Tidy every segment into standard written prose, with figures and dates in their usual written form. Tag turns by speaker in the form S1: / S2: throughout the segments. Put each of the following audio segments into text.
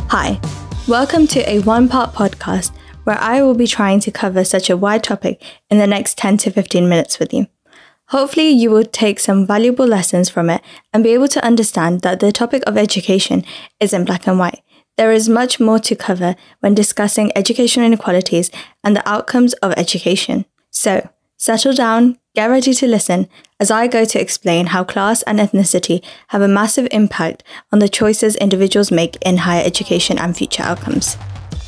S1: Hi, welcome to a one-part podcast where I will be trying to cover such a wide topic in the next 10 to 15 minutes with you. Hopefully you will take some valuable lessons from it and be able to understand that the topic of education isn't black and white. There is much more to cover when discussing educational inequalities and the outcomes of education. So, settle down, get ready to listen as I go to explain how class and ethnicity have a massive impact on the choices individuals make in higher education and future outcomes.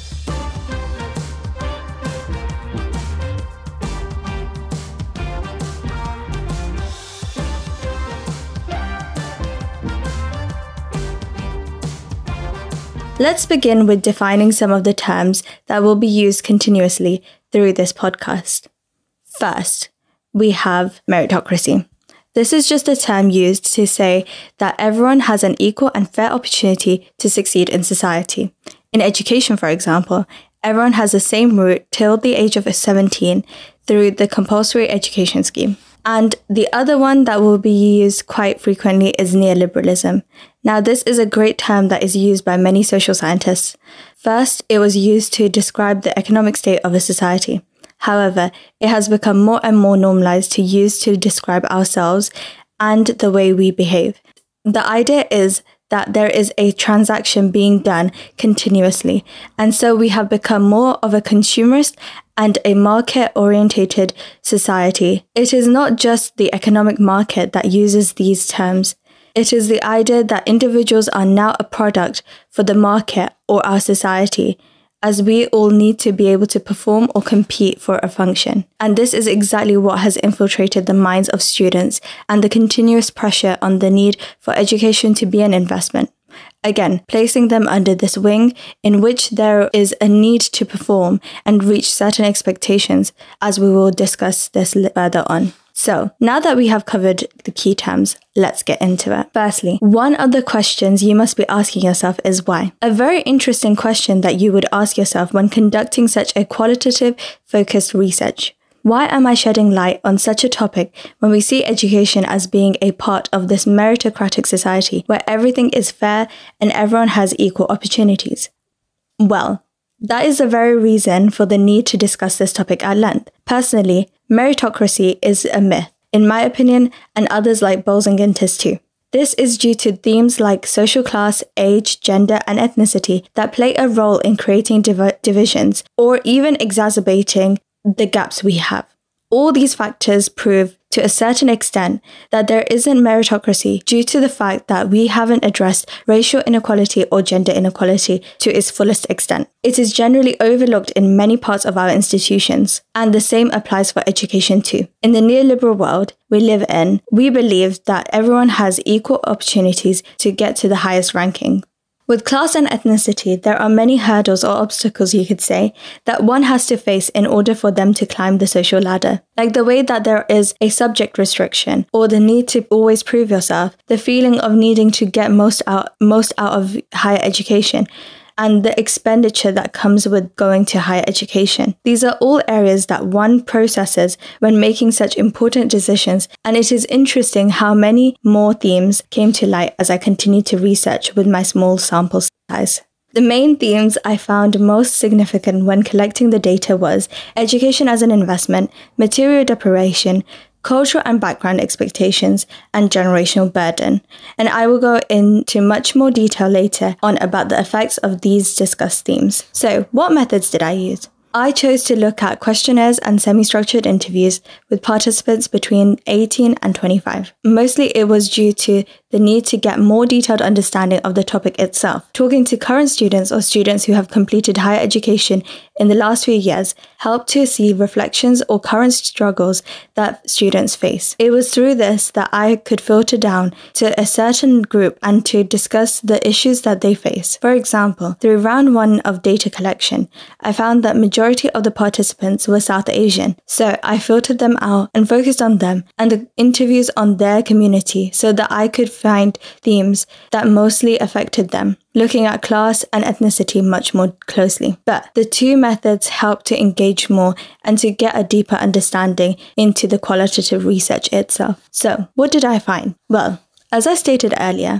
S1: Let's begin with defining some of the terms that will be used continuously through this podcast. First, we have meritocracy. This is just a term used to say that everyone has an equal and fair opportunity to succeed in society. In education, for example, everyone has the same route till the age of 17 through the compulsory education scheme. And the other one that will be used quite frequently is neoliberalism. Now, this is a great term that is used by many social scientists. First, it was used to describe the economic state of a society. However, it has become more and more normalized to use to describe ourselves and the way we behave. The idea is that there is a transaction being done continuously, and so we have become more of a consumerist and a market-orientated society. It is not just the economic market that uses these terms. It is the idea that individuals are now a product for the market or our society, as we all need to be able to perform or compete for a function. And this is exactly what has infiltrated the minds of students and the continuous pressure on the need for education to be an investment. Again, placing them under this wing in which there is a need to perform and reach certain expectations, as we will discuss this further on. So, now that we have covered the key terms, let's get into it. Firstly, one of the questions you must be asking yourself is why? A very interesting question that you would ask yourself when conducting such a qualitative, focused research. Why am I shedding light on such a topic when we see education as being a part of this meritocratic society where everything is fair and everyone has equal opportunities? Well, that is the very reason for the need to discuss this topic at length. Personally, meritocracy is a myth, in my opinion, and others like Bowles and Gintis too. This is due to themes like social class, age, gender, and ethnicity that play a role in creating divisions or even exacerbating the gaps we have. All these factors prove to a certain extent that there isn't meritocracy due to the fact that we haven't addressed racial inequality or gender inequality to its fullest extent. It is generally overlooked in many parts of our institutions, and the same applies for education too. In the neoliberal world we live in, we believe that everyone has equal opportunities to get to the highest ranking. With class and ethnicity, there are many hurdles or obstacles, you could say, that one has to face in order for them to climb the social ladder. Like the way that there is a subject restriction, or the need to always prove yourself, the feeling of needing to get most out of higher education, and the expenditure that comes with going to higher education. These are all areas that one processes when making such important decisions, and it is interesting how many more themes came to light as I continued to research with my small sample size. The main themes I found most significant when collecting the data was education as an investment, material deprivation, cultural and background expectations, and generational burden. And I will go into much more detail later on about the effects of these discussed themes. So, what methods did I use? I chose to look at questionnaires and semi-structured interviews with participants between 18 and 25. Mostly it was due to the need to get more detailed understanding of the topic itself. Talking to current students or students who have completed higher education in the last few years helped to see reflections or current struggles that students face. It was through this that I could filter down to a certain group and to discuss the issues that they face. For example, through round 1 of data collection, I found that majority of the participants were South Asian, so I filtered them out and focused on them and the interviews on their community so that I could find themes that mostly affected them, looking at class and ethnicity much more closely. But the two methods help to engage more and to get a deeper understanding into the qualitative research itself. So, what did I find? Well, as I stated earlier,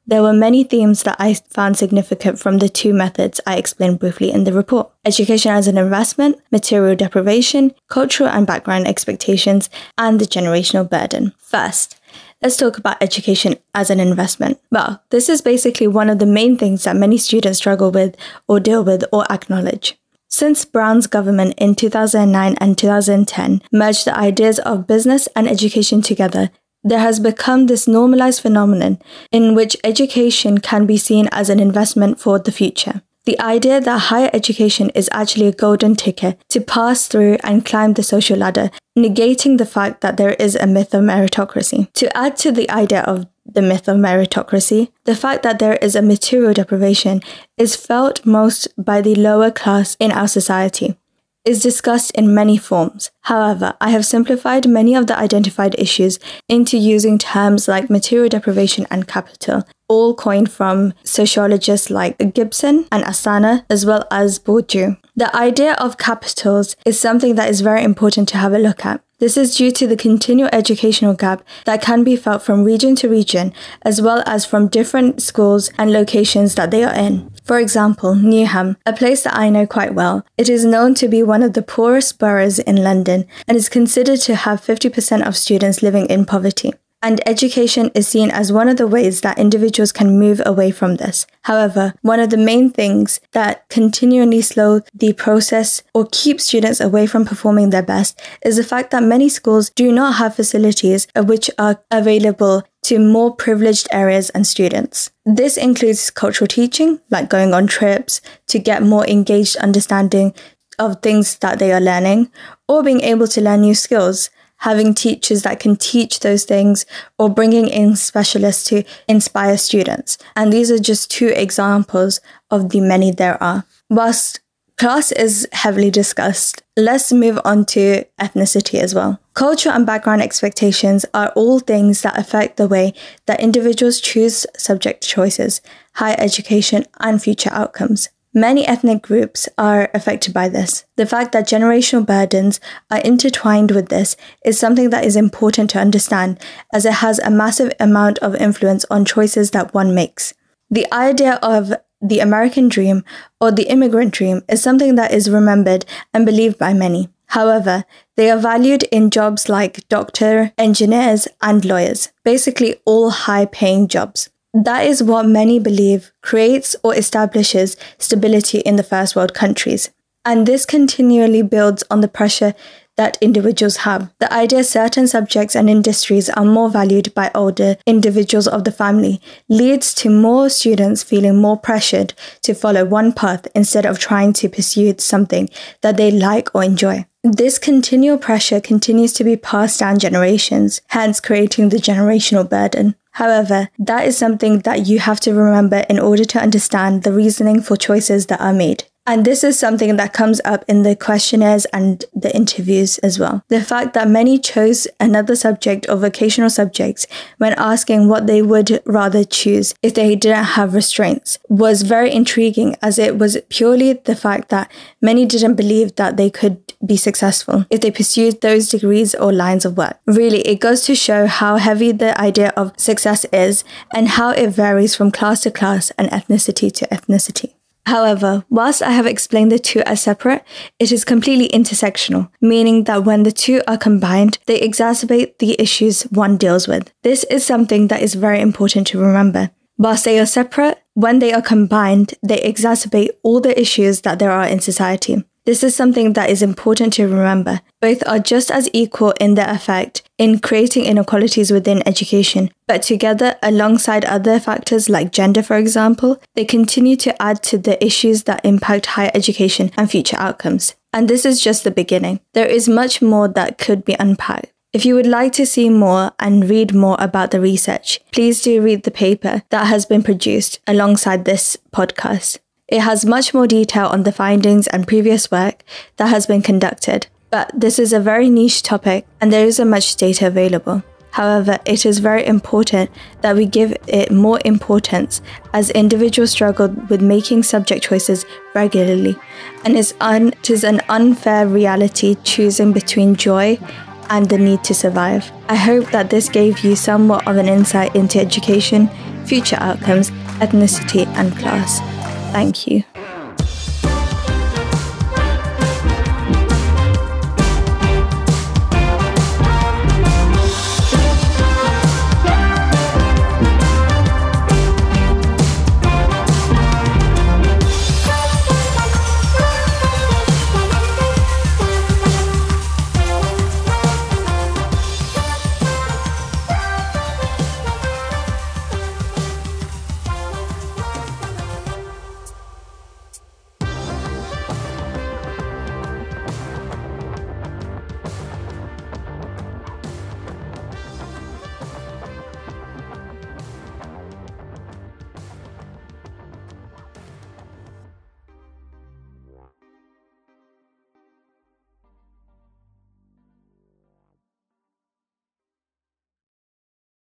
S1: there were many themes that I found significant from the two methods I explained briefly in the report: education as an investment, material deprivation, cultural and background expectations, and the generational burden. First, let's talk about education as an investment. Well, this is basically one of the main things that many students struggle with or deal with or acknowledge. Since Brown's government in 2009 and 2010 merged the ideas of business and education together, there has become this normalized phenomenon in which education can be seen as an investment for the future. The idea that higher education is actually a golden ticket to pass through and climb the social ladder, negating the fact that there is a myth of meritocracy. To add to the idea of the myth of meritocracy, the fact that there is a material deprivation is felt most by the lower class in our society, is discussed in many forms. However, I have simplified many of the identified issues into using terms like material deprivation and capital, all coined from sociologists like Gibson and Asana, as well as Bourdieu. The idea of capitals is something that is very important to have a look at. This is due to the continual educational gap that can be felt from region to region, as well as from different schools and locations that they are in. For example, Newham, a place that I know quite well, it is known to be one of the poorest boroughs in London and is considered to have 50% of students living in poverty. And education is seen as one of the ways that individuals can move away from this. However, one of the main things that continually slow the process or keep students away from performing their best is the fact that many schools do not have facilities which are available to more privileged areas and students. This includes cultural teaching, like going on trips to get more engaged understanding of things that they are learning, or being able to learn new skills, having teachers that can teach those things, or bringing in specialists to inspire students. And these are just two examples of the many there are. Whilst class is heavily discussed, let's move on to ethnicity as well. Culture and background expectations are all things that affect the way that individuals choose subject choices, higher education, and future outcomes. Many ethnic groups are affected by this. The fact that generational burdens are intertwined with this is something that is important to understand, as it has a massive amount of influence on choices that one makes. The idea of the American dream or the immigrant dream is something that is remembered and believed by many. However, they are valued in jobs like doctor, engineers, and lawyers, basically all high-paying jobs. That is what many believe creates or establishes stability in the first world countries. And this continually builds on the pressure that individuals have. The idea certain subjects and industries are more valued by older individuals of the family leads to more students feeling more pressured to follow one path instead of trying to pursue something that they like or enjoy. This continual pressure continues to be passed down generations, hence creating the generational burden. However, that is something that you have to remember in order to understand the reasoning for choices that are made. And this is something that comes up in the questionnaires and the interviews as well. The fact that many chose another subject or vocational subjects when asking what they would rather choose if they didn't have restraints was very intriguing, as it was purely the fact that many didn't believe that they could be successful if they pursued those degrees or lines of work. Really, it goes to show how heavy the idea of success is and how it varies from class to class and ethnicity to ethnicity. However, whilst I have explained the two as separate, it is completely intersectional, meaning that when the two are combined, they exacerbate the issues one deals with. This is something that is very important to remember. Whilst they are separate, when they are combined, they exacerbate all the issues that there are in society. This is something that is important to remember. Both are just as equal in their effect in creating inequalities within education, but together, alongside other factors like gender, for example, they continue to add to the issues that impact higher education and future outcomes. And this is just the beginning. There is much more that could be unpacked. If you would like to see more and read more about the research, please do read the paper that has been produced alongside this podcast. It has much more detail on the findings and previous work that has been conducted, but this is a very niche topic and there isn't much data available. However, it is very important that we give it more importance, as individuals struggle with making subject choices regularly, and it is an unfair reality choosing between joy and the need to survive. I hope that this gave you somewhat of an insight into education, future outcomes, ethnicity, and class. Thank you.